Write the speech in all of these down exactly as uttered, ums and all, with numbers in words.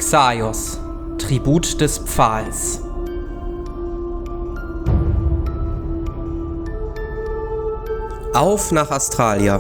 Xaios, Tribut des Pfahls. Auf nach Astralia.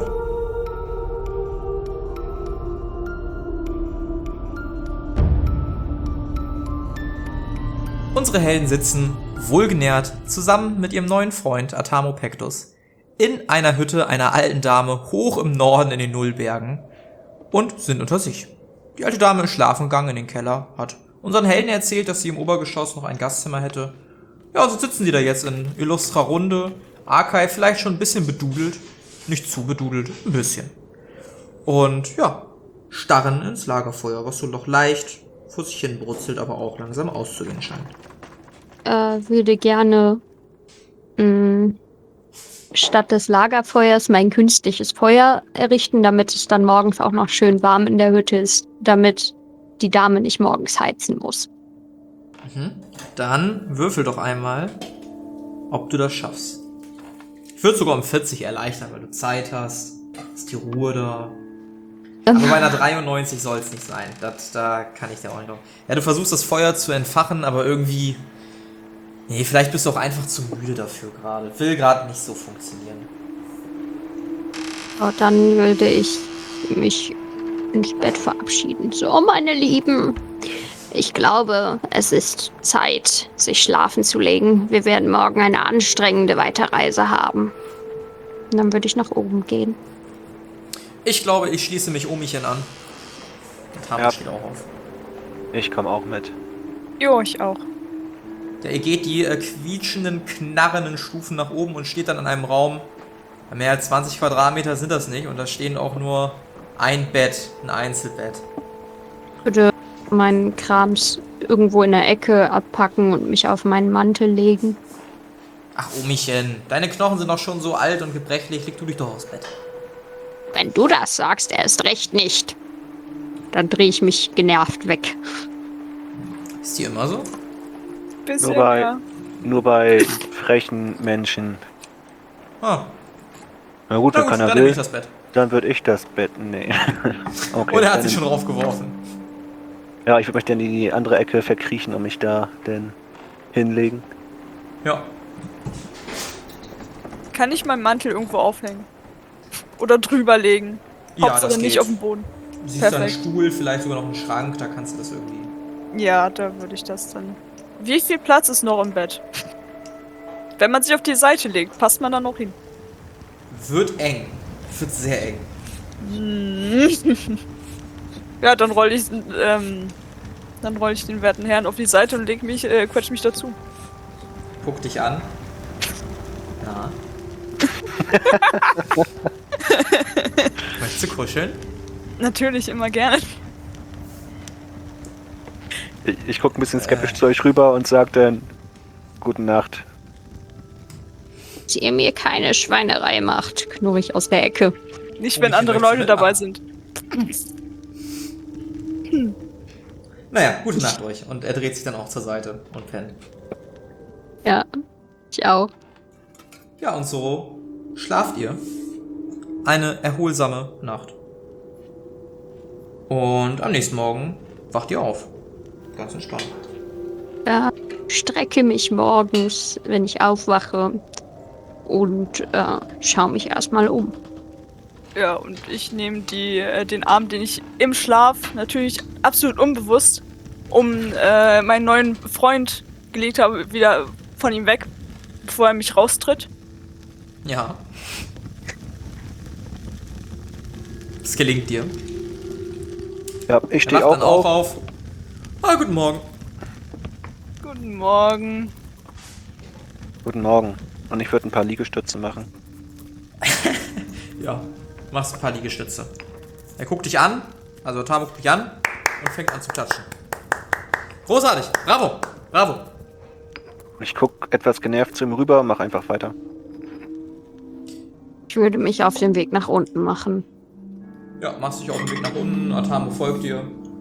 Unsere Helden sitzen, wohlgenährt, zusammen mit ihrem neuen Freund Atamo Pectus in einer Hütte einer alten Dame hoch im Norden in den Nullbergen und sind unter sich. Die alte Dame ist schlafen gegangen in den Keller, hat unseren Helden erzählt, dass sie im Obergeschoss noch ein Gastzimmer hätte. Ja, so sitzen sie da jetzt in illustrer Runde. Arkai vielleicht schon ein bisschen bedudelt, nicht zu bedudelt, ein bisschen. Und ja, starren ins Lagerfeuer, was so noch leicht vor sich hin brutzelt, aber auch langsam auszugehen scheint. Äh, würde gerne mh, statt des Lagerfeuers mein künstliches Feuer errichten, damit es dann morgens auch noch schön warm in der Hütte ist, damit die Dame nicht morgens heizen muss. Mhm. Dann würfel doch einmal, ob du das schaffst. Ich würde sogar um vierzig erleichtern, weil du Zeit hast, ist die Ruhe da. Aber bei einer dreiundneunzig soll es nicht sein. Das, da kann ich dir auch nicht noch. Ja, du versuchst das Feuer zu entfachen, aber irgendwie... Nee, vielleicht bist du auch einfach zu müde dafür gerade. Will gerade nicht so funktionieren. Oh, dann würde ich mich ins Bett verabschieden. So, meine Lieben, ich glaube, es ist Zeit, sich schlafen zu legen. Wir werden morgen eine anstrengende Weiterreise haben. Und dann würde ich nach oben gehen. Ich glaube, ich schließe mich Omichen an. Und Hammer Ja. steht auch auf. Ich komme auch mit. Jo, ich auch. Ja, ihr geht die äh, quietschenden, knarrenden Stufen nach oben und steht dann in einem Raum. Mehr als zwanzig Quadratmeter sind das nicht und da stehen auch nur ein Bett, ein Einzelbett. Ich würde meinen Krams irgendwo in der Ecke abpacken und mich auf meinen Mantel legen. Ach, Omichen, deine Knochen sind doch schon so alt und gebrechlich, leg du dich doch aufs Bett. Wenn du das sagst, erst recht nicht. Dann drehe ich mich genervt weg. Ist die immer so? Bisschen, Nur bei, ja. nur bei frechen Menschen. Ah, Na gut, na wenn gut, keiner dann nehme will, ich das Bett. dann würde ich das Bett nehmen. Okay, Und er hat dann- sich schon draufgeworfen. Ja, ich würde mich dann in die andere Ecke verkriechen und mich da denn hinlegen. Ja. Kann ich meinen Mantel irgendwo aufhängen? Oder drüber legen? Ja, Hauptsache das nicht geht. auf dem Boden. Du siehst da einen Perfekt. Stuhl, vielleicht sogar noch einen Schrank, da kannst du das irgendwie... Ja, da würde ich das dann. Wie viel Platz ist noch im Bett? Wenn man sich auf die Seite legt, passt man da noch hin. Wird eng. Wird sehr eng. Ja, dann roll ich, ähm, dann roll ich den werten Herrn auf die Seite und leg mich, äh, quetsch mich dazu. Guck dich an. Ja. Möchtest du kuscheln? Natürlich, immer gerne. Ich, ich gucke ein bisschen skeptisch zu euch rüber und sage dann Gute Nacht. Dass ihr mir keine Schweinerei macht, knurre ich aus der Ecke. Nicht, Oh, wenn wie andere viel möchtest Leute du dabei mitmachen? sind. Naja, gute Nacht euch. Und er dreht sich dann auch zur Seite und pennt. Ja, ich auch. Ja, und so schlaft ihr. Eine erholsame Nacht. Und am nächsten Morgen wacht ihr auf. Ganz entspannt. Ja, strecke mich morgens, wenn ich aufwache und äh, schaue mich erstmal um. Ja, und ich nehme die, äh, den Arm, den ich im Schlaf, natürlich absolut unbewusst, um äh, meinen neuen Freund gelegt habe, wieder von ihm weg, bevor er mich raustritt. Ja. Es gelingt dir. Ja, ich Er stehe wacht auch dann auch auf. auf. Ah, guten Morgen. Guten Morgen. Guten Morgen. Und ich würde ein paar Liegestütze machen. Ja, machst ein paar Liegestütze. Er guckt dich an, also Tamo guckt dich an und fängt an zu klatschen. Großartig, bravo, bravo. Ich gucke etwas genervt zu ihm rüber und mache einfach weiter. Ich würde mich auf den Weg nach unten machen. Ja, machst dich auf den Weg nach unten, Atamo folgt dir.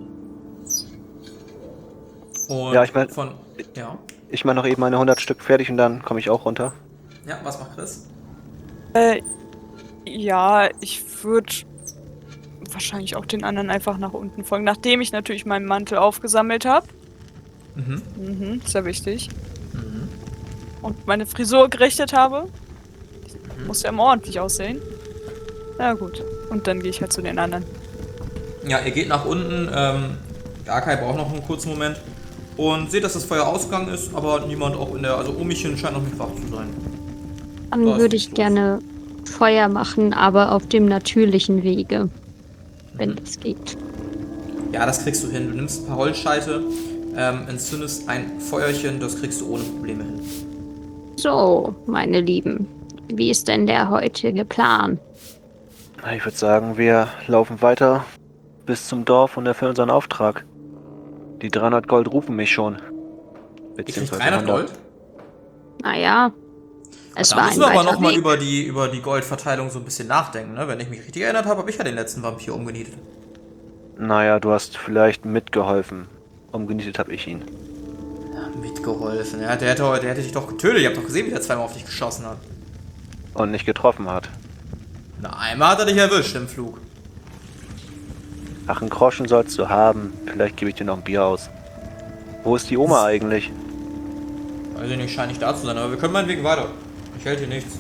Und Ja, ich mein- von... Ja, Ich mache noch eben meine hundert Stück fertig und dann komme ich auch runter. ja, was macht Chris? Äh, ja, ich würde wahrscheinlich auch den anderen einfach nach unten folgen, nachdem ich natürlich meinen Mantel aufgesammelt habe. Mhm. Mhm, ist ja wichtig. Mhm. Und meine Frisur gerichtet habe. Mhm. Muss ja immer ordentlich aussehen. Na gut. Und dann gehe ich halt zu den anderen. Ja, ihr geht nach unten. Ähm, Arkai braucht noch einen kurzen Moment. Und seht, dass das Feuer ausgegangen ist, aber niemand auch in der... Also Omichen scheint noch nicht wach zu sein. Dann Da ist würde nichts ich los. gerne Feuer machen, aber auf dem natürlichen Wege. Wenn Mhm. es geht. Ja, das kriegst du hin. Du nimmst ein paar Holzscheite, ähm, entzündest ein Feuerchen, das kriegst du ohne Probleme hin. So, meine Lieben. Wie ist denn der heutige Plan? Ich würde sagen, wir laufen weiter bis zum Dorf und erfüllen unseren Auftrag. Die dreihundert Gold rufen mich schon. Ich krieg Beziehungsweise dreihundert Gold. Naja, es Da war müssen ein wir aber weiter nochmal Weg. über die, über die Goldverteilung so ein bisschen nachdenken, ne? Wenn ich mich richtig erinnert habe, habe ich ja den letzten Vampir umgenietet. Naja, du hast vielleicht mitgeholfen. Umgenietet habe ich ihn. Mitgeholfen. Ja, der hätte, der hätte dich doch getötet. Ihr habt doch gesehen, wie der zweimal auf dich geschossen hat. Und nicht getroffen hat. Na, einmal hat er dich erwischt im Flug. Ach, einen Groschen sollst du haben. Vielleicht gebe ich dir noch ein Bier aus. Wo ist die Oma eigentlich? Weiß ich nicht, scheint nicht da zu sein, aber wir können meinetwegen weiter. Ich hält hier nichts.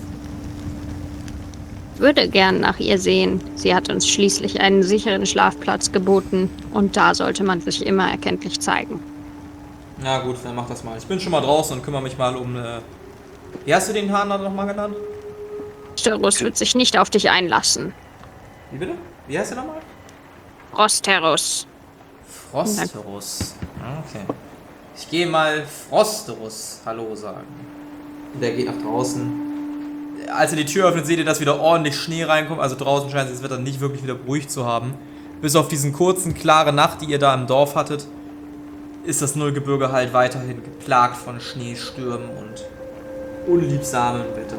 Würde gern nach ihr sehen. Sie hat uns schließlich einen sicheren Schlafplatz geboten. Und da sollte man sich immer erkenntlich zeigen. Na gut, dann mach das mal. Ich bin schon mal draußen und kümmere mich mal um... Äh Wie hast du den Hahn da nochmal genannt? Störus wird sich nicht auf dich einlassen. Wie bitte? Wie heißt der nochmal? Rosterus. Frosterus. Okay. Ich gehe mal Frosterus Hallo sagen. Und der geht nach draußen. Als ihr die Tür öffnet, seht ihr, dass wieder ordentlich Schnee reinkommt. Also draußen scheint es das Wetter nicht wirklich wieder beruhigt zu haben. Bis auf diesen kurzen, klare Nacht, die ihr da im Dorf hattet, ist das Nullgebirge halt weiterhin geplagt von Schneestürmen und unliebsamem Wetter.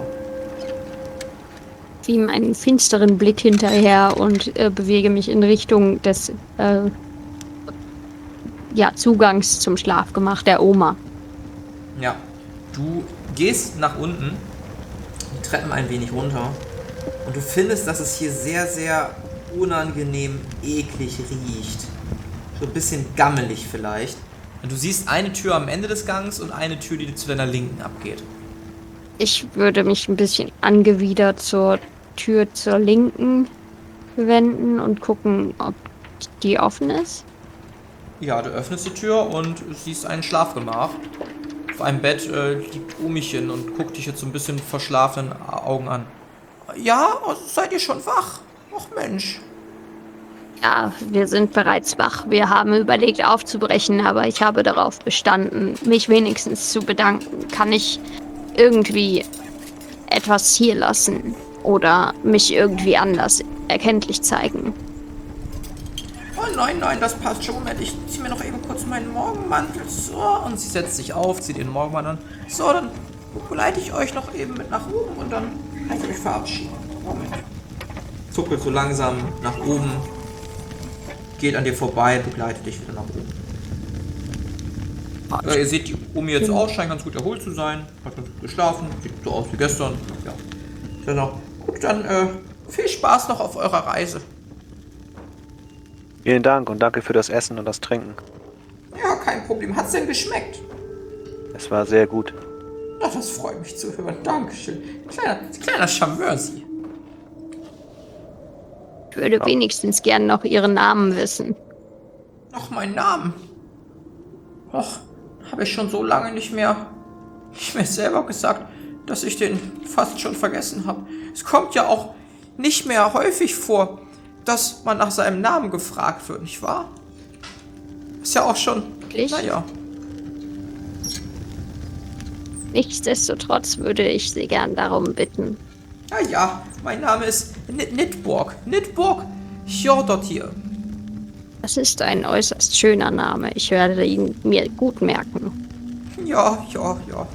Ich ihm einen finsteren Blick hinterher und äh, bewege mich in Richtung des äh, ja, Zugangs zum Schlafgemach der Oma. Ja, du gehst nach unten, die Treppen ein wenig runter und du findest, dass es hier sehr, sehr unangenehm eklig riecht. So ein bisschen gammelig vielleicht. Und du siehst eine Tür am Ende des Gangs und eine Tür, die zu deiner Linken abgeht. Ich würde mich ein bisschen angewidert zur Tür zur Linken wenden und gucken, ob die offen ist. Ja, du öffnest die Tür und siehst ein Schlafgemach. Auf einem Bett äh, liegt Omichen und guckt dich jetzt so ein bisschen verschlafenen Augen an. Ja, seid ihr schon wach? Och Mensch. Ja, wir sind bereits wach. Wir haben überlegt aufzubrechen, aber ich habe darauf bestanden, mich wenigstens zu bedanken. Kann ich irgendwie etwas hier lassen oder mich irgendwie anders erkenntlich zeigen? Oh nein, nein, das passt schon. Moment, ich ziehe mir noch eben kurz meinen Morgenmantel. So, und sie setzt sich auf, zieht ihren Morgenmantel an. So, dann begleite ich euch noch eben mit nach oben und dann kann ich euch verabschieden. Moment. Zuckelt so langsam nach oben, geht an dir vorbei, begleitet dich wieder nach oben. Ja, ihr seht die Omi jetzt auch, scheint ganz gut erholt zu sein. Hat ganz gut geschlafen, sieht so aus wie gestern. Ja. Genau. Gut, dann äh, viel Spaß noch auf eurer Reise. Vielen Dank und danke für das Essen und das Trinken. Ja, kein Problem. Hat's denn geschmeckt? Es war sehr gut. Ach, das freut mich zu hören. Dankeschön. Kleiner, kleiner Charmeur, Sie. Ich würde wenigstens gern noch ihren Namen wissen. Noch meinen Namen. Och, habe ich schon so lange nicht mehr. Ich mir selber gesagt, dass ich den fast schon vergessen habe. Es kommt ja auch nicht mehr häufig vor, dass man nach seinem Namen gefragt wird, nicht wahr? Ist ja auch schon, Wirklich? naja. Nichtsdestotrotz würde ich Sie gern darum bitten. Ja, ja, mein Name ist Nid Nidborg. Nidborg Hjordotir. Das ist ein äußerst schöner Name. Ich werde ihn mir gut merken. Ja, ja, ja.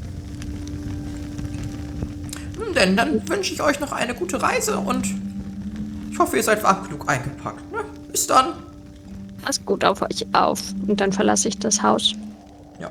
Nun denn, dann wünsche ich euch noch eine gute Reise und ich hoffe, ihr seid warm genug eingepackt. Ne? Bis dann. Passt gut auf euch auf. Und dann verlasse ich das Haus. Ja.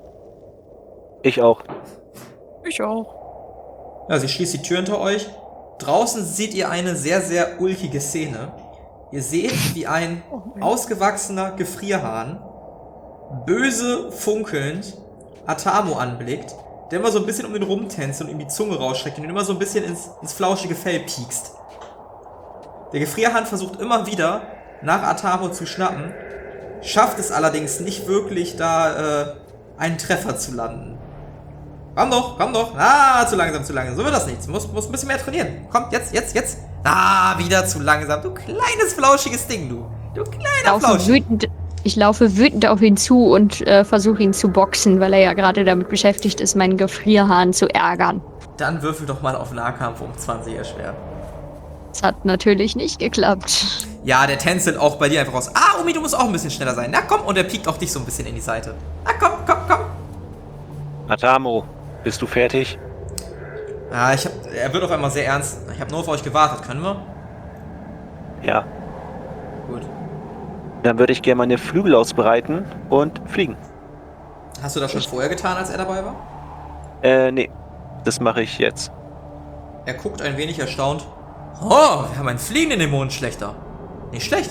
Ich auch. Ich auch. Ja, sie schließt die Tür hinter euch Draußen seht ihr eine sehr, sehr ulkige Szene. Ihr seht, wie ein ausgewachsener Gefrierhahn böse funkelnd Atamo anblickt, der immer so ein bisschen um den rumtänzt und ihm die Zunge rausstreckt und ihn immer so ein bisschen ins, ins flauschige Fell piekst. Der Gefrierhahn versucht immer wieder, nach Atamo zu schnappen, schafft es allerdings nicht wirklich, da äh, einen Treffer zu landen. Komm doch, komm doch. Ah, zu langsam, zu langsam. So wird das nichts. Muss, muss ein bisschen mehr trainieren. Komm, jetzt, jetzt, jetzt. Ah, wieder zu langsam. Du kleines, flauschiges Ding, du. Du kleiner laufe Flausch. wütend, ich laufe wütend auf ihn zu und äh, versuche ihn zu boxen, weil er ja gerade damit beschäftigt ist, meinen Gefrierhahn zu ärgern. Dann würfel doch mal auf Nahkampf um zwanzig schwer. Das hat natürlich nicht geklappt. Ja, der tänzelt auch bei dir einfach raus. Ah, Omi, du musst auch ein bisschen schneller sein. Na komm, und er piekt auch dich so ein bisschen in die Seite. Na komm, komm, komm. Atamo, bist du fertig? Ah, ich hab, er wird auf einmal sehr ernst. Ich habe nur auf euch gewartet. Können wir? Ja. Gut. Dann würde ich gerne meine Flügel ausbreiten und fliegen. Hast du das schon vorher getan, als er dabei war? Äh, nee. Das mache ich jetzt. Er guckt ein wenig erstaunt. Oh, wir haben einen fliegenden Dämonenschlechter. Nicht schlecht.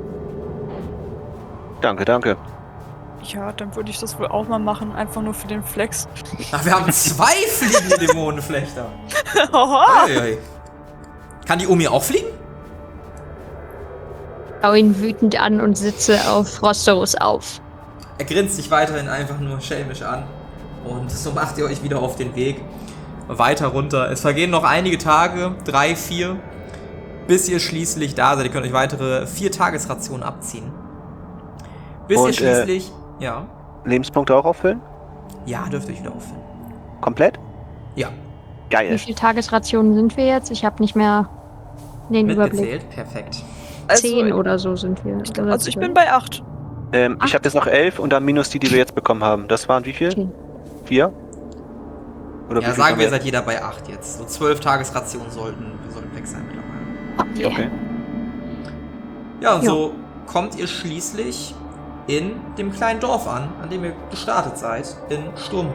Danke, danke. Ja, dann würde ich das wohl auch mal machen, einfach nur für den Flex. Ach, wir haben zwei fliegende Dämonenflechter. Oha! Ei, ei. Kann die Omi auch fliegen? Ich schau ihn wütend an und sitze auf Rosteros auf. Er grinst sich weiterhin einfach nur schelmisch an. Und so macht ihr euch wieder auf den Weg weiter runter. Es vergehen noch einige Tage, drei, vier, bis ihr schließlich da seid. Ihr könnt euch weitere vier Tagesrationen abziehen. Bis Und, ihr schließlich... Äh, ja. Lebenspunkte auch auffüllen? Ja, dürft ihr euch wieder auffüllen. Komplett? Ja. Geil. Wie viele Tagesrationen sind wir jetzt? Ich habe nicht mehr den Überblick. Mitgezählt, perfekt. Zehn oder so sind wir. Also ich bin bei acht. Ähm, ich Ach. habe jetzt noch elf und dann minus die, die wir jetzt bekommen haben. Das waren wie viel? Okay. Vier? Oder wie Ja, viel sagen haben wir, seid jeder bei acht jetzt. So zwölf Tagesrationen sollten, sollten weg sein mittlerweile. Okay. Okay. Ja, und Ja. so kommt ihr schließlich in dem kleinen Dorf an, an dem ihr gestartet seid, in Sturmbu.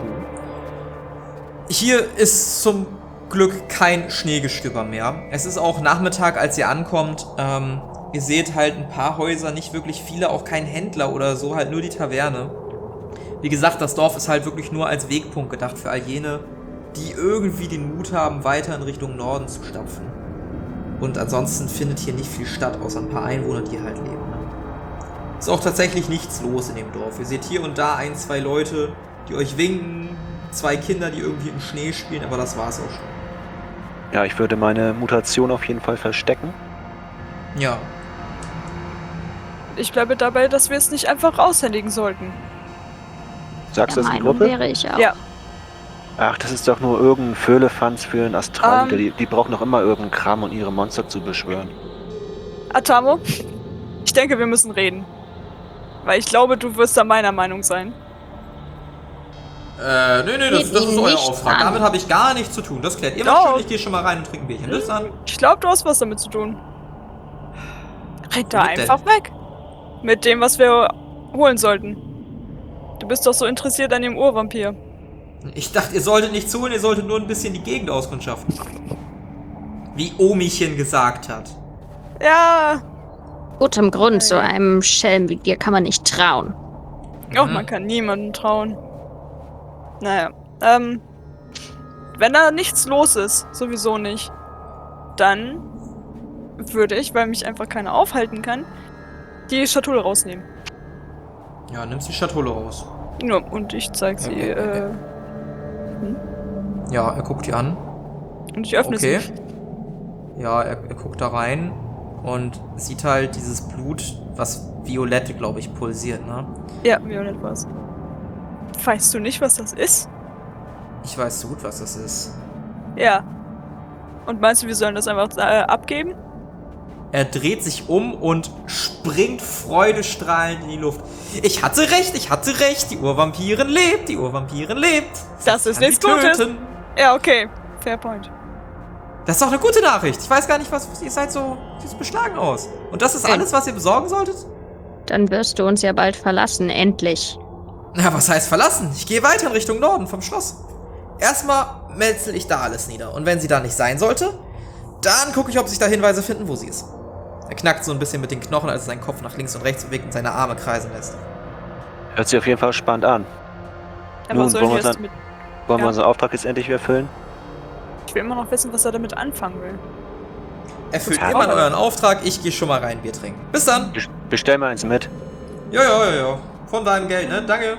Hier ist zum Glück kein Schneegestöber mehr. Es ist auch Nachmittag, als ihr ankommt. Ähm, ihr seht halt ein paar Häuser, nicht wirklich viele, auch kein Händler oder so, halt nur die Taverne. Wie gesagt, das Dorf ist halt wirklich nur als Wegpunkt gedacht für all jene, die irgendwie den Mut haben, weiter in Richtung Norden zu stapfen. Und ansonsten findet hier nicht viel statt, außer ein paar Einwohner, die halt leben. Ne? Ist auch tatsächlich nichts los in dem Dorf. Ihr seht hier und da ein, zwei Leute, die euch winken, zwei Kinder, die irgendwie im Schnee spielen, aber das war's auch schon. Ja, ich würde meine Mutation auf jeden Fall verstecken. Ja. Ich bleibe dabei, dass wir es nicht einfach aushändigen sollten. Sagst du Der das in die Meinung Gruppe? wäre ich auch. Ja. Ach, das ist doch nur irgendein Föhlefanz für einen Astral. Ähm. die, die brauchen doch immer irgendeinen Kram, um ihre Monster zu beschwören. Atamo, ich denke, wir müssen reden. Weil ich glaube, du wirst da meiner Meinung sein. Äh, nee, nee, das, Geht das ist ihn euer nicht Auftrag. an. Damit habe ich gar nichts zu tun. Das klärt ihr Doch. mal schön. Ich gehe schon mal rein und trinke ein Bierchen. Bis dann. Ich glaube, du hast was damit zu tun. Red da Womit denn? einfach weg. Mit dem, was wir holen sollten. Du bist doch so interessiert an dem Urvampir. Ich dachte, ihr solltet nicht zuhören, ihr solltet nur ein bisschen die Gegend auskundschaften. Wie Omichen gesagt hat. Ja, Gutem Grund, so einem Schelm wie dir kann man nicht trauen. oh, Mhm. man kann niemandem trauen. Naja, ähm, wenn da nichts los ist, sowieso nicht, dann würde ich, weil mich einfach keiner aufhalten kann, die Schatulle rausnehmen. Ja, nimmst die Schatulle raus. Ja, und ich zeig sie, Okay, okay. äh, Ja, er guckt die an. und ich öffne Okay. sie. Ja, er, er guckt da rein und sieht halt dieses Blut, was violett, glaube ich, pulsiert, ne? Ja, Violett war's. Weißt du nicht, was das ist? Ich weiß so gut, was das ist. Ja. Und meinst du, wir sollen das einfach äh, abgeben? Er dreht sich um und springt freudestrahlend in die Luft. Ich hatte recht, ich hatte recht. Die Urvampirin lebt, die Urvampirin lebt. Sie Das ist kann nichts sie Gutes. töten. Ja, okay. Fair point. Das ist doch eine gute Nachricht. Ich weiß gar nicht, was ihr seid so, sieht so beschlagen aus. Und das ist Äh. alles, was ihr besorgen solltet? Dann wirst du uns ja bald verlassen, endlich. Ja, was heißt verlassen? Ich gehe weiter in Richtung Norden vom Schloss. Erstmal metzel ich da alles nieder. Und wenn sie da nicht sein sollte, Dann gucke ich, ob sich da Hinweise finden, wo sie ist. Er knackt so ein bisschen mit den Knochen, als er seinen Kopf nach links und rechts bewegt und seine Arme kreisen lässt. Hört sich auf jeden Fall spannend an. Aber Nun, soll wollen ich wir, das unseren, mit, wollen ja. wir unseren Auftrag jetzt endlich erfüllen? Ich will immer noch wissen, was er damit anfangen will. Erfüllt Total. immer euren Auftrag, ich gehe schon mal rein Bier trinken. Bis dann! Best- Bestell mal eins mit. Ja, ja, ja, ja. Von deinem Geld, ne? Danke.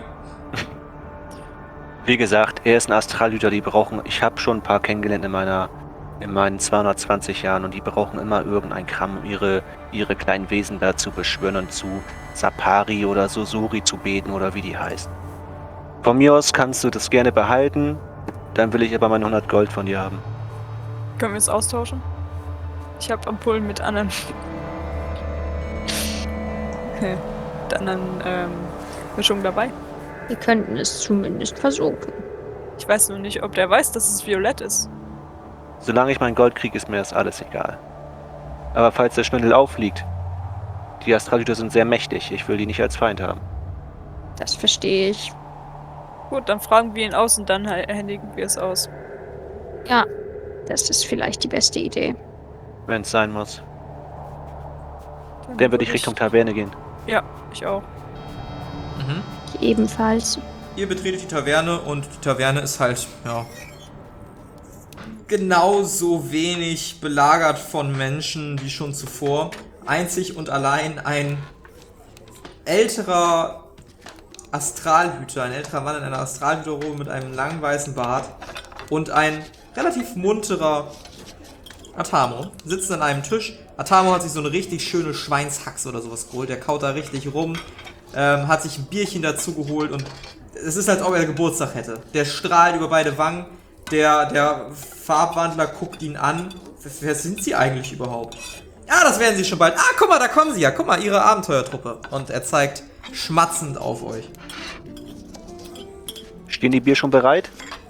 Wie gesagt, er ist ein Astralhüter, die brauchen, ich habe schon ein paar kennengelernt in meiner, in meinen zweihundertzwanzig Jahren und die brauchen immer irgendein Kram, um ihre, ihre kleinen Wesen da zu beschwören und zu Sapari oder Susuri zu beten oder wie die heißt. Von mir aus kannst du das gerne behalten, dann will ich aber meine hundert Gold von dir haben. Können wir es austauschen? Ich habe Ampullen mit anderen. Okay. Mit anderen ähm, Mischungen dabei. Wir könnten es zumindest versuchen. Ich weiß nur nicht, ob der weiß, dass es violett ist. Solange ich mein Gold kriege, ist mir das alles egal. Aber falls der Schwindel aufliegt, die Astralhüter sind sehr mächtig, ich will die nicht als Feind haben. Das verstehe ich. Gut, dann fragen wir ihn aus und dann halt händigen wir es aus. Ja, das ist vielleicht die beste Idee. Wenn es sein muss. Dann würde ich Richtung Taverne gehen. Ja, ich auch. Mhm. Ebenfalls. Ihr betretet die Taverne und die Taverne ist halt, ja, genauso wenig belagert von Menschen wie schon zuvor. Einzig und allein ein älterer Astralhüter, ein älterer Mann in einer Astralhüterrobe mit einem langen weißen Bart und ein relativ munterer Atamo sitzen an einem Tisch. Atamo hat sich so eine richtig schöne Schweinshaxe oder sowas geholt. Der kaut da richtig rum, ähm, hat sich ein Bierchen dazu geholt und es ist, als ob er Geburtstag hätte. Der strahlt über beide Wangen. Der, der Farbwandler guckt ihn an. Wer sind sie eigentlich überhaupt? Ja, das werden sie schon bald. Ah, guck mal, da kommen sie ja. Guck mal, ihre Abenteuertruppe. Und er zeigt schmatzend auf euch. Stehen die Bier schon bereit?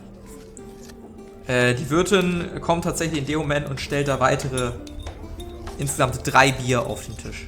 Äh, die Wirtin kommt tatsächlich in dem Moment und stellt da weitere, insgesamt drei Bier auf den Tisch.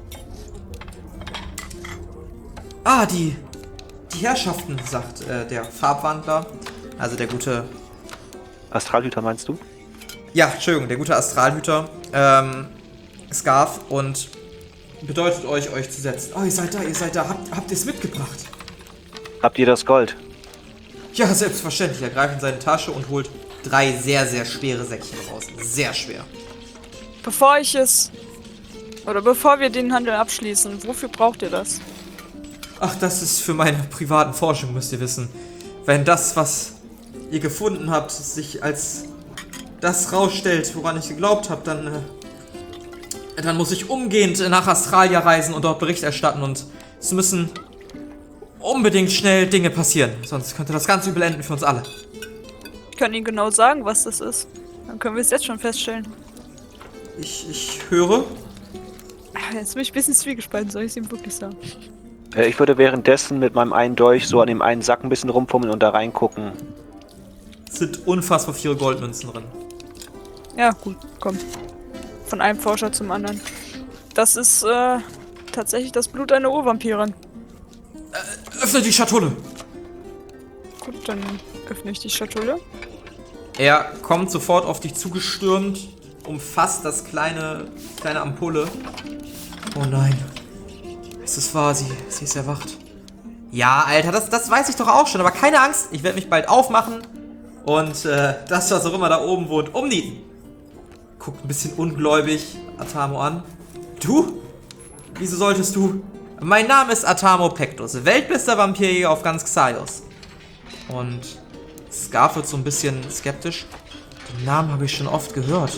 Ah, die, die Herrschaften, sagt äh, der Farbwandler. Also der gute... Astralhüter meinst du? Ja, Entschuldigung, der gute Astralhüter, ähm, Scarf und bedeutet euch, euch zu setzen. Oh, ihr seid da, ihr seid da. Habt, habt ihr es mitgebracht? Habt ihr das Gold? Ja, selbstverständlich. Er greift in seine Tasche und holt drei sehr, sehr schwere Säckchen raus. Sehr schwer. Bevor ich es... Oder bevor wir den Handel abschließen, wofür braucht ihr das? Ach, das ist für meine privaten Forschung, müsst ihr wissen. Wenn das, was ihr gefunden habt, sich als das rausstellt, woran ich geglaubt habe, dann, äh, dann muss ich umgehend nach Australia reisen und dort Bericht erstatten und es müssen unbedingt schnell Dinge passieren, sonst könnte das ganz übel enden für uns alle. Ich kann Ihnen genau sagen, was das ist. Dann können wir es jetzt schon feststellen. Ich, ich höre. Ah, jetzt bin ich ein bisschen zwiegespalten, soll ich es ihm wirklich sagen? Äh, ich würde währenddessen mit meinem einen Dolch so an dem einen Sack ein bisschen rumfummeln und da reingucken. Es sind unfassbar viele Goldmünzen drin. Ja, gut, komm. Von einem Forscher zum anderen. Das ist, äh, tatsächlich das Blut einer Urvampirin. Öffne die Schatulle! Gut, dann öffne ich die Schatulle. Er kommt sofort auf dich zugestürmt, umfasst das kleine, kleine Ampulle. Oh nein. Es ist wahr, sie, sie ist erwacht. Ja, Alter, das, das weiß ich doch auch schon, aber keine Angst, ich werde mich bald aufmachen und äh, das, was auch immer da oben wohnt, umnieten. Guckt ein bisschen ungläubig Atamo an. Du? Wieso solltest du? Mein Name ist Atamo Pektus, weltbester Vampirjäger auf ganz Xaios. Und Scarf wird so ein bisschen skeptisch. Den Namen habe ich schon oft gehört.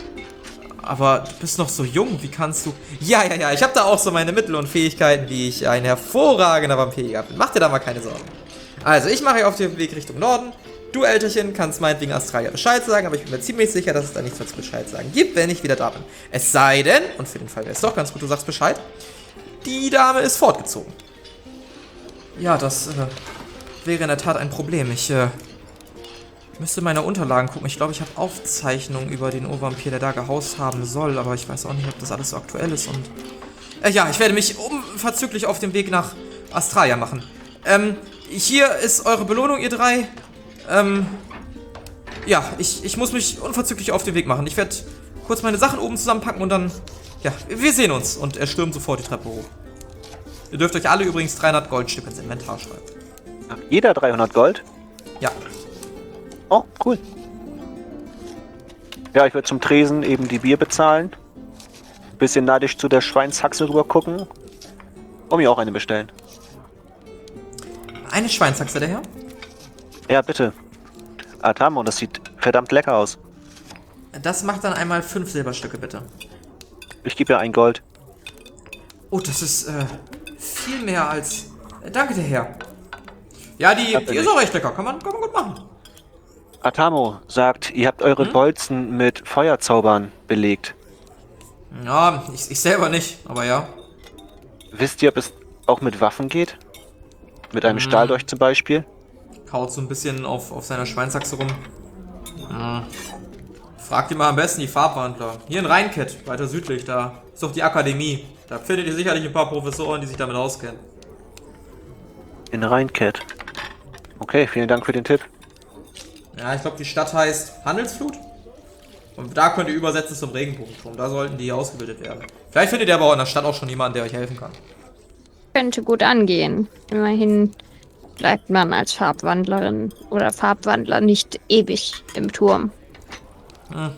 Aber du bist noch so jung, wie kannst du... Ja, ja, ja, ich habe da auch so meine Mittel und Fähigkeiten, wie ich ein hervorragender Vampirjäger bin. Mach dir da mal keine Sorgen. Also, ich mache mich auf den Weg Richtung Norden. Du, Älterchen, kannst meinetwegen Australia Bescheid sagen, aber ich bin mir ziemlich sicher, dass es da nichts mehr zu Bescheid sagen gibt, wenn ich wieder da bin. Es sei denn, und für den Fall wäre es doch ganz gut, du sagst Bescheid, die Dame ist fortgezogen. Ja, das äh, wäre in der Tat ein Problem. Ich äh, müsste meine Unterlagen gucken. Ich glaube, ich habe Aufzeichnungen über den Urvampir, der da gehaust haben soll, aber ich weiß auch nicht, ob das alles so aktuell ist. Und äh, ja, ich werde mich unverzüglich auf den Weg nach Australia machen. Ähm, hier ist eure Belohnung, ihr drei. Ähm, ja, ich, ich muss mich unverzüglich auf den Weg machen. Ich werde kurz meine Sachen oben zusammenpacken und dann, ja, wir sehen uns. Und er stürmt sofort die Treppe hoch. Ihr dürft euch alle übrigens dreihundert Goldstücke ins Inventar schreiben. Jeder dreihundert Gold? Ja. Oh, cool. Ja, ich würde zum Tresen eben die Bier bezahlen. Bisschen neidisch zu der Schweinshaxe rüber gucken. Und mir auch eine bestellen. Eine Schweinshaxe, der Herr? Ja, bitte. Atamo, das sieht verdammt lecker aus. Das macht dann einmal fünf Silberstücke, bitte. Ich gebe ja ein Gold. Oh, das ist, äh, viel mehr als... Äh, danke, der Herr. Ja, die, die ist auch recht lecker. Kann man, kann man gut machen. Atamo sagt, ihr habt eure Hm? Bolzen mit Feuerzaubern belegt. Ja, ich, ich selber nicht, aber ja. Wisst ihr, ob es auch mit Waffen geht? Mit einem Hm. Stahldolch zum Beispiel? Kaut so ein bisschen auf, auf seiner Schweinsachse rum. Hm. Fragt ihr mal am besten die Farbwandler. Hier in Rheinkett, weiter südlich, da ist doch die Akademie. Da findet ihr sicherlich ein paar Professoren, die sich damit auskennen. In Rheinkett. Okay, vielen Dank für den Tipp. Ja, ich glaube, die Stadt heißt Handelsflut. Und da könnt ihr übersetzen zum Regenbogenturm. Da sollten die ausgebildet werden. Vielleicht findet ihr aber auch in der Stadt auch schon jemanden, der euch helfen kann. Könnte gut angehen. Immerhin bleibt man als Farbwandlerin oder Farbwandler nicht ewig im Turm. Hm.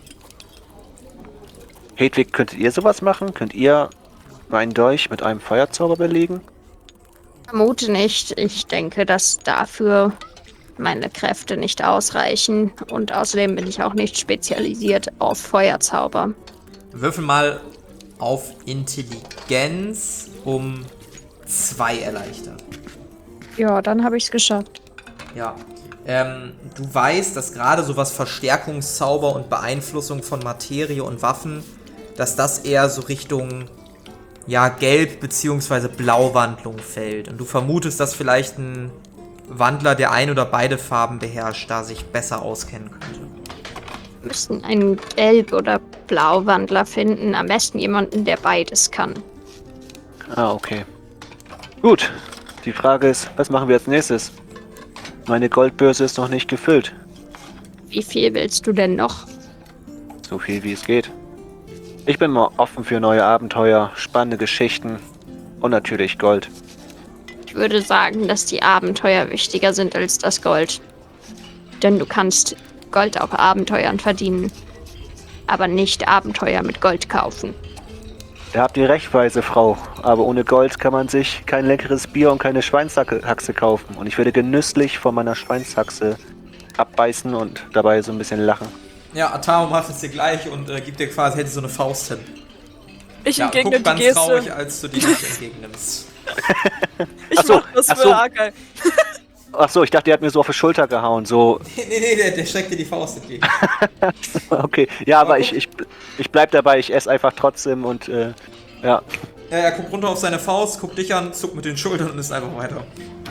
Hedwig, könntet ihr sowas machen? Könnt ihr meinen Dolch mit einem Feuerzauber belegen? Vermute nicht. Ich denke, dass dafür meine Kräfte nicht ausreichen. Und außerdem bin ich auch nicht spezialisiert auf Feuerzauber. Würfel mal auf Intelligenz um zwei erleichtern. Ja, dann habe ich es geschafft. Ja. Ähm, du weißt, dass gerade sowas Verstärkungszauber und Beeinflussung von Materie und Waffen, dass das eher so Richtung ja, Gelb- bzw. Blauwandlung fällt. Und du vermutest, dass vielleicht ein Wandler, der ein oder beide Farben beherrscht, da sich besser auskennen könnte. Wir müssen einen Gelb- oder Blauwandler finden. Am besten jemanden, der beides kann. Ah, okay. Gut. Die Frage ist, was machen wir als nächstes? Meine Goldbörse ist noch nicht gefüllt. Wie viel willst du denn noch? So viel wie es geht. Ich bin mal offen für neue Abenteuer, spannende Geschichten und natürlich Gold. Ich würde sagen, dass die Abenteuer wichtiger sind als das Gold. Denn du kannst Gold auf Abenteuern verdienen. Aber nicht Abenteuer mit Gold kaufen. Da habt ihr recht, weise Frau. Aber ohne Gold kann man sich kein leckeres Bier und keine Schweinshaxe kaufen. Und ich werde genüsslich von meiner Schweinshaxe abbeißen und dabei so ein bisschen lachen. Ja, Atamo macht es dir gleich und äh, gibt dir quasi hätte so eine Faust hin. Ich Ja, entgegne guck die ganz Geste. traurig, als du die nicht entgegennimmst. Ich Ach so, mach das ach für so. Argyle. Ach so, ich dachte, er hat mir so auf die Schulter gehauen. So, nee, nee, der, der streckt dir die Faust entgegen. okay. Ja, aber Aber ich, ich, ich bleib dabei. Ich esse einfach trotzdem und äh, ja. Ja, er guckt runter auf seine Faust, guckt dich an, zuckt mit den Schultern und ist einfach weiter.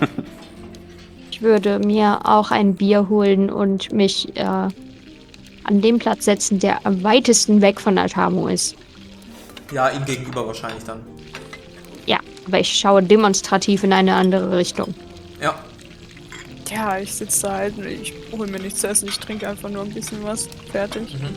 Ich würde mir auch ein Bier holen und mich äh, an den Platz setzen, der am weitesten weg von Atamo ist. Ja, ihm gegenüber wahrscheinlich dann. Ja, aber ich schaue demonstrativ in eine andere Richtung. Ja. Ja, ich sitze da halt und ich hole mir nichts zu essen. Ich trinke einfach nur ein bisschen was. Fertig. Mhm.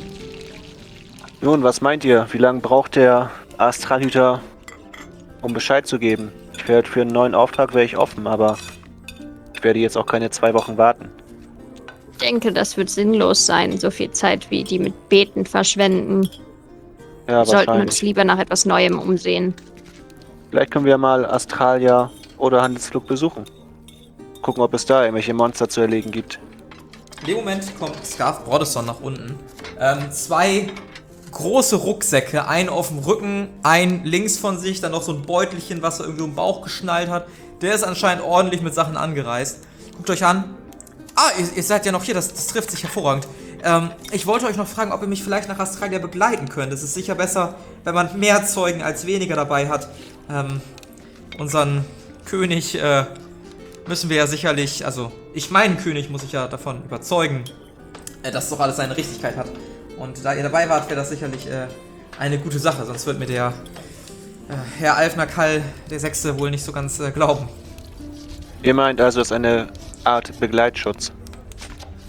Nun, was meint ihr? Wie lange braucht der Astralhüter, um Bescheid zu geben? Ich werde für einen neuen Auftrag wäre ich offen, aber ich werde jetzt auch keine zwei Wochen warten. Ich denke, das wird sinnlos sein, so viel Zeit wie die mit Beten verschwenden. Ja, Wir sollten uns wahrscheinlich. lieber nach etwas Neuem umsehen. Vielleicht können wir mal Astralia oder Handelsflug besuchen. Gucken, ob es da irgendwelche Monster zu erlegen gibt. In dem Moment kommt Scarf Brodesson nach unten. Ähm, zwei große Rucksäcke, einen auf dem Rücken, ein links von sich, dann noch so ein Beutelchen, was er irgendwie um den Bauch geschnallt hat. Der ist anscheinend ordentlich mit Sachen angereist. Guckt euch an. Ah, ihr, ihr seid ja noch hier, das, das trifft sich hervorragend. Ähm, ich wollte euch noch fragen, ob ihr mich vielleicht nach Astralia begleiten könnt. Es ist sicher besser, wenn man mehr Zeugen als weniger dabei hat. Ähm, unseren König, äh, müssen wir ja sicherlich, also ich meinen König muss ich ja davon überzeugen, äh, dass doch alles seine Richtigkeit hat. Und da ihr dabei wart, wäre das sicherlich äh, eine gute Sache, sonst wird mir der äh, Herr Alfner Kall, der Sechste, wohl nicht so ganz äh, glauben. Ihr meint also, es ist eine Art Begleitschutz.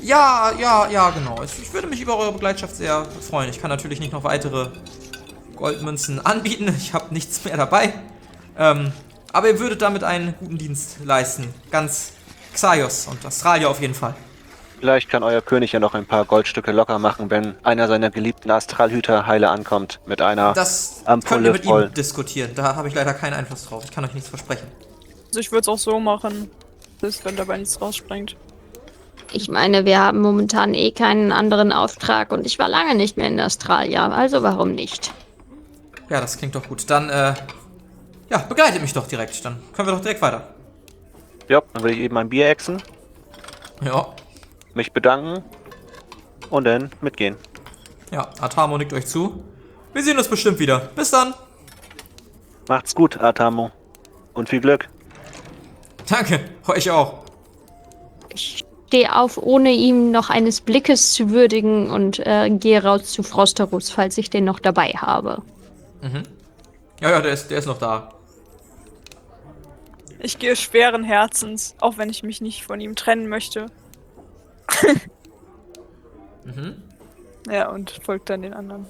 Ja, ja, ja, genau. Ich, ich würde mich über eure Begleitschaft sehr freuen. Ich kann natürlich nicht noch weitere Goldmünzen anbieten. Ich habe nichts mehr dabei. Ähm, aber ihr würdet damit einen guten Dienst leisten. Ganz Xaios und Australia auf jeden Fall. Vielleicht kann euer König ja noch ein paar Goldstücke locker machen, wenn einer seiner geliebten Astralhüter heile ankommt mit einer Das könnt ihr Ampulle mit voll. ihm diskutieren. Da habe ich leider keinen Einfluss drauf. Ich kann euch nichts versprechen. Also ich würde es auch so machen, dass wenn dabei nichts rausspringt. Ich meine, wir haben momentan eh keinen anderen Auftrag und ich war lange nicht mehr in Australia, also warum nicht? Ja, das klingt doch gut. Dann, äh, ja, begleitet mich doch direkt. Dann können wir doch direkt weiter. Ja, dann will ich eben ein Bier exen, Ja. mich bedanken und dann mitgehen. Ja, Atamo nickt euch zu. Wir sehen uns bestimmt wieder. Bis dann. Macht's gut, Atamo. Und viel Glück. Danke, euch auch. Ich stehe auf, ohne ihn noch eines Blickes zu würdigen und äh, gehe raus zu Frosterus, falls ich den noch dabei habe. Ja, ja, der ist, der ist noch da. Ich gehe schweren Herzens, auch wenn ich mich nicht von ihm trennen möchte. Mhm. Ja, und folgt dann den anderen.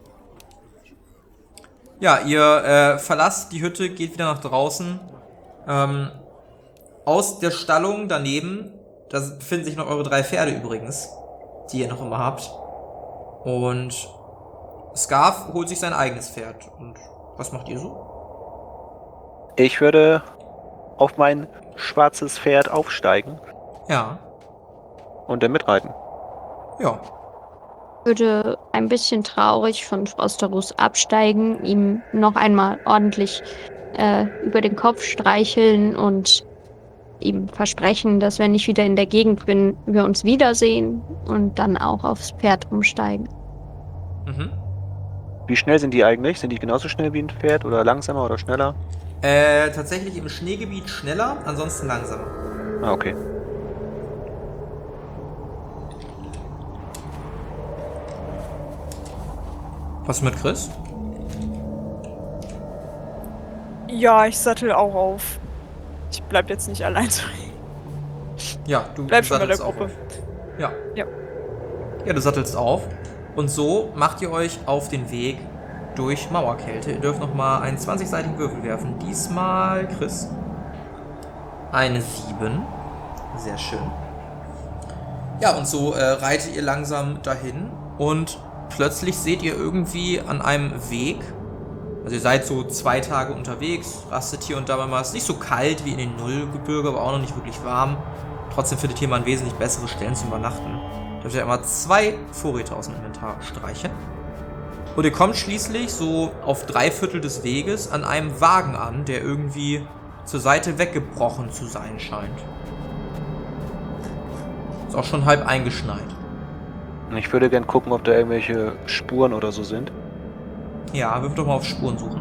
Ja, ihr äh, verlasst die Hütte, geht wieder nach draußen. Ähm, aus der Stallung daneben, da befinden sich noch eure drei Pferde übrigens, die ihr noch immer habt. Und Scarf holt sich sein eigenes Pferd. Und was macht ihr so? Ich würde auf mein schwarzes Pferd aufsteigen Ja, und dann mitreiten. ja. Würde ein bisschen traurig von Frosterus absteigen, ihm noch einmal ordentlich äh, über den Kopf streicheln und ihm versprechen, dass wenn ich wieder in der Gegend bin, wir uns wiedersehen und dann auch aufs Pferd umsteigen. Mhm. Wie schnell sind die eigentlich? Sind die genauso schnell wie ein Pferd oder langsamer oder schneller? Äh, tatsächlich im Schneegebiet schneller, ansonsten langsamer. Ah, okay. Was mit Chris? Ja, ich sattel auch auf. Ich bleib jetzt nicht allein zurück. Ja, du Bleib schon bei der sattelst auch Gruppe. auf. Ja. Ja. Ja, du sattelst auf. Und so macht ihr euch auf den Weg durch Mauerkälte. Ihr dürft nochmal einen zwanzigseitigen Würfel werfen. Diesmal Chris. Eine sieben. Sehr schön. Ja, und so äh, reitet ihr langsam dahin. Und plötzlich seht ihr irgendwie an einem Weg, also ihr seid so zwei Tage unterwegs, rastet hier und da mal, es ist nicht so kalt wie in den Nullgebirge, aber auch noch nicht wirklich warm. Trotzdem findet ihr mal wesentlich bessere Stellen zum Übernachten. Da dürft ihr immer zwei Vorräte aus dem Inventar streichen. Und ihr kommt schließlich so auf drei Viertel des Weges an einem Wagen an, der irgendwie zur Seite weggebrochen zu sein scheint. Ist auch schon halb eingeschneit. Ich würde gern gucken, ob da irgendwelche Spuren oder so sind. Ja, wirf doch mal auf Spuren suchen.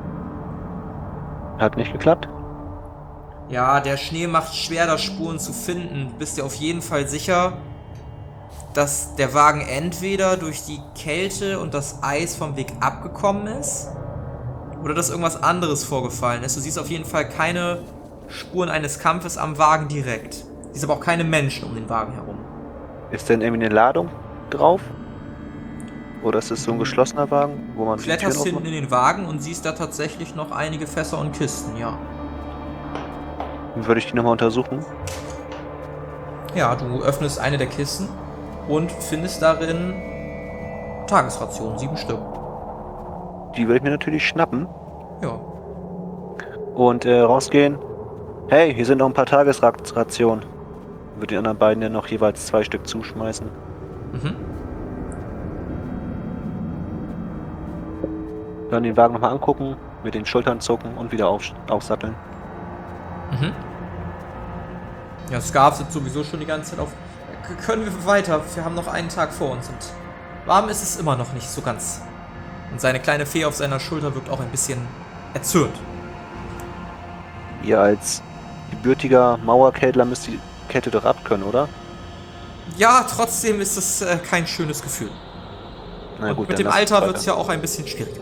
Hat nicht geklappt? Ja, der Schnee macht schwer, da Spuren zu finden. Du bist dir auf jeden Fall sicher, dass der Wagen entweder durch die Kälte und das Eis vom Weg abgekommen ist oder dass irgendwas anderes vorgefallen ist. Du siehst auf jeden Fall keine Spuren eines Kampfes am Wagen direkt. Du siehst aber auch keine Menschen um den Wagen herum. Ist denn irgendwie eine Ladung drauf? Oder ist es so ein geschlossener Wagen, wo man Du die Türen kletterst hinten aufmacht? in den Wagen und siehst da tatsächlich noch einige Fässer und Kisten, ja. Dann würde ich die nochmal untersuchen. Ja, du öffnest eine der Kisten und findest darin Tagesrationen, sieben Stück. Die würde ich mir natürlich schnappen Ja. und äh, rausgehen. Hey, hier sind noch ein paar Tagesrationen. Würde den anderen beiden dann noch jeweils zwei Stück zuschmeißen. Mhm. Dann den Wagen nochmal angucken, mit den Schultern zucken und wieder auf, aufsatteln. Mhm. Ja, Scarf sitzt sowieso schon die ganze Zeit auf. K- Können wir weiter? Wir haben noch einen Tag vor uns und warm ist es immer noch nicht so ganz. Und seine kleine Fee auf seiner Schulter wirkt auch ein bisschen erzürnt. Ihr als gebürtiger Mauerkältler müsst die Kette doch abkönnen, oder? Ja, trotzdem ist es äh, kein schönes Gefühl. Na und gut, mit dann dem lasst Alter weiter. wird es ja auch ein bisschen schwieriger.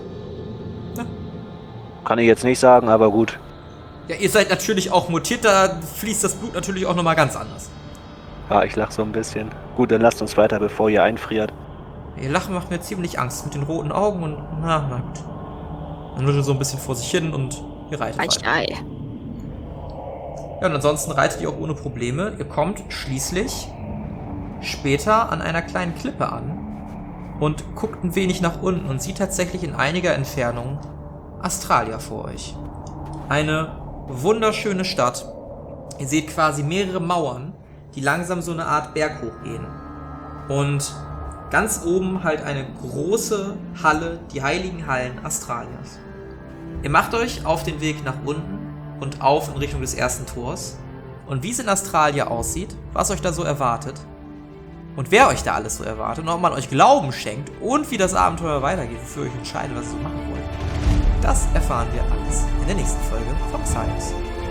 Kann ich jetzt nicht sagen, aber gut. Ja, ihr seid natürlich auch mutiert, da fließt das Blut natürlich auch nochmal ganz anders. Ah, ich lach so ein bisschen. Gut, dann lasst uns weiter, bevor ihr einfriert. Ihr Lachen macht mir ziemlich Angst mit den roten Augen und na, na gut. Dann nuschelt so ein bisschen vor sich hin und ihr reitet Ei, weiter. ei. Ja, und ansonsten reitet ihr auch ohne Probleme. Ihr kommt schließlich später an einer kleinen Klippe an und guckt ein wenig nach unten und sieht tatsächlich in einiger Entfernung Astralia vor euch. Eine wunderschöne Stadt. Ihr seht quasi mehrere Mauern, die langsam so eine Art Berg hochgehen. Und ganz oben halt eine große Halle, die heiligen Hallen Astralias. Ihr macht euch auf den Weg nach unten und auf in Richtung des ersten Tors. Und wie es in Astralia aussieht, was euch da so erwartet und wer euch da alles so erwartet und ob man euch Glauben schenkt und wie das Abenteuer weitergeht, wofür ihr euch entscheidet, was ihr so machen wollt, das erfahren wir alles in der nächsten Folge von Xaios.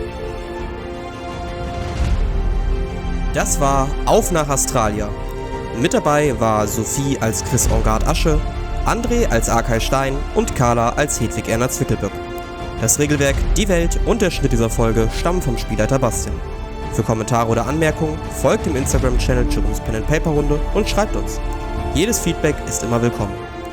Das war Auf nach Astralia. Mit dabei war Sophie als Chris Engard Asche, André als Arkay Stein und Carla als Hedwig Erna Zwickelböck. Das Regelwerk, die Welt und der Schnitt dieser Folge stammen vom Spielleiter Bastian. Für Kommentare oder Anmerkungen folgt dem Instagram-Channel Jerome's Pen and Paper Runde und schreibt uns. Jedes Feedback ist immer willkommen.